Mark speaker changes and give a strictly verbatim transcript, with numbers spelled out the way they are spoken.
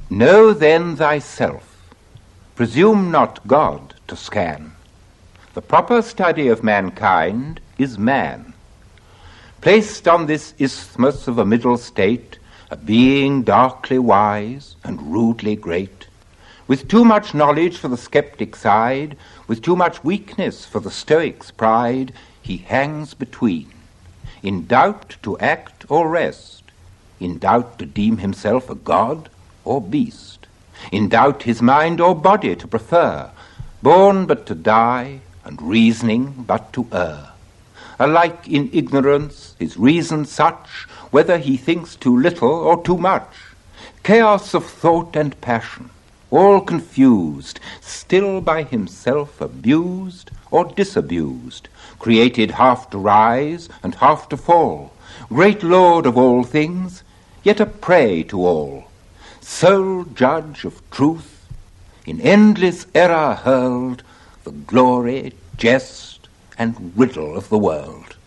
Speaker 1: Know then thyself, presume not God to scan. The proper study of mankind is man. Placed on this isthmus of a middle state, a being darkly wise and rudely great, with too much knowledge for the skeptic side, with too much weakness for the stoic's pride, he hangs between, in doubt to act or rest, in doubt to deem himself a god or beast, in doubt his mind or body to prefer, born but to die, and reasoning but to err. Alike in ignorance, his reason such, whether he thinks too little or too much. Chaos of thought and passion, all confused, still by himself abused or disabused, created half to rise and half to fall, great lord of all things, yet a prey to all, sole judge of truth, in endless error hurled, the glory, jest, and riddle of the world.